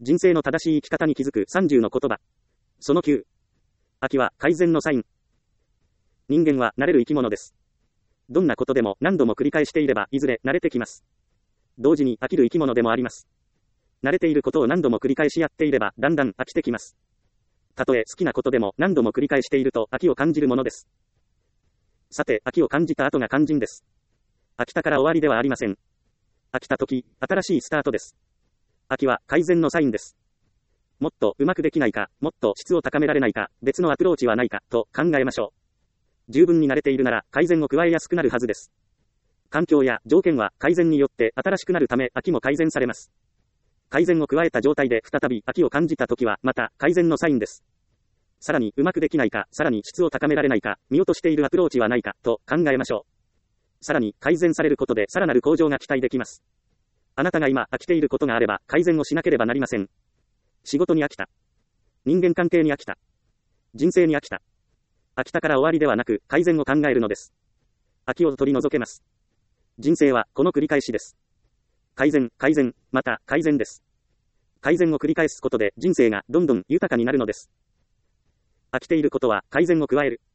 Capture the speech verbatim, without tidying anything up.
人生の正しい生き方に気づくさんじゅうの言葉。そのきゅう。飽きは改善のサイン。人間は慣れる生き物です。どんなことでも何度も繰り返していれば、いずれ慣れてきます。同時に飽きる生き物でもあります。慣れていることを何度も繰り返しやっていれば、だんだん飽きてきます。たとえ好きなことでも何度も繰り返していると飽きを感じるものです。さて、飽きを感じた後が肝心です。飽きたから終わりではありません。飽きた時、新しいスタートです。飽きは改善のサインです。もっとうまくできないか、もっと質を高められないか、別のアプローチはないか、と考えましょう。十分に慣れているなら改善を加えやすくなるはずです。環境や条件は改善によって新しくなるため飽きも改善されます。改善を加えた状態で再び飽きを感じたときはまた改善のサインです。さらにうまくできないか、さらに質を高められないか、見落としているアプローチはないか、と考えましょう。さらに改善されることでさらなる向上が期待できます。あなたが今飽きていることがあれば改善をしなければなりません。仕事に飽きた。人間関係に飽きた。人生に飽きた。飽きたから終わりではなく改善を考えるのです。飽きを取り除けます。人生はこの繰り返しです。改善、改善、また改善です。改善を繰り返すことで人生がどんどん豊かになるのです。飽きていることは改善を加える。